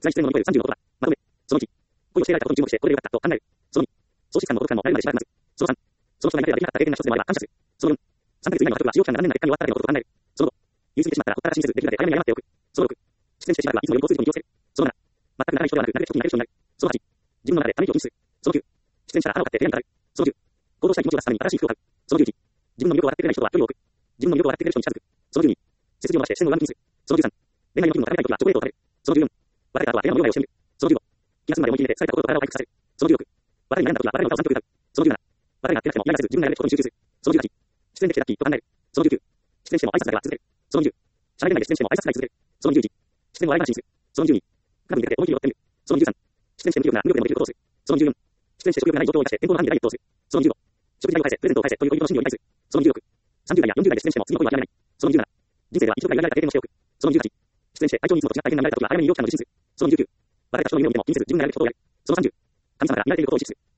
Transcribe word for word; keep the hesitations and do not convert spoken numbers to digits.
在出演を乗り越えるさんじゅうの男は、まとめ。そのいち、恋をしていられたことに注目して、これでよかったと考える。そのに、喪失感の孤独感もあるまでしばらく待つ。そのさん、その人が今までやできなかった経験が一つでもあれば感謝する。そのよん、さんヶ月以内の家族は使用期間が何年なら結果に終わったらのことと考える。そのご、言い過ぎてしまったらほったらかしにせずできるだけ早めに謝っておく。そのろく、出演してしまえばいつもより交通事故に気をつける。そのなな、全く泣かない人ではなく、なるべく時に泣ける人になる。そのはち、自分の中でため息を禁止する。そのきゅう、出演したら腹を買って部屋に語る。そのじゅう、行動したい気持ちを出すために新しい服を買う。そのじゅういち、自分の魅力を笑ってくれない人とは距離を置く。自分の魅力を笑ってくれる人に近づく。そのじゅうに、背筋を伸ばして視線を上向きにする。そのじゅうさん、恋愛の気分を高めたいときはチョコレートを食べる。そのじゅうよん、別れた後は部屋の両替をしてみる。そのじゅうご、気が済むまで思い切り寝て疲れた心と体を回復させる。そのじゅうろく、別れに悩んだときは別れの歌をさんきょく歌う。そのじゅうなな、別れがあってなくてもイライラせず自分がやるべきことに集中する。そのじゅうはち、出演できてラッキーと考える。そのじゅうきゅう、出演しても挨拶だけは続ける。そのにじゅう、社内恋愛で出演しても挨拶だけ続ける。そのにじゅういち、出演を笑い話にする。そのにじゅうに、クラブに出かけ思い切り寄ってみる。そのにじゅうさん、出演して無気力な無力でもできることをする。そのにじゅうよん、出演して食欲がない状況を生かして健康の範囲でダイエットをする。そのにじゅうご、食事代を返せ、プレゼントを返せという恋人の心理を理解する。そのにじゅうろく、さんじゅう代やよんじゅう代で出演しても次の恋は諦めない。そのにじゅうなな、人生では一度くらい裏切られた経験をしておく。そのにじゅうはち、出演して体調にいつもと違った異変が見られたときは早めに医療機関を受診する。そのにじゅうきゅう、別れた人の夢を見ても気にせず自分がやるべきことをやる。そのさんじゅう、神様が見られていることを意識する。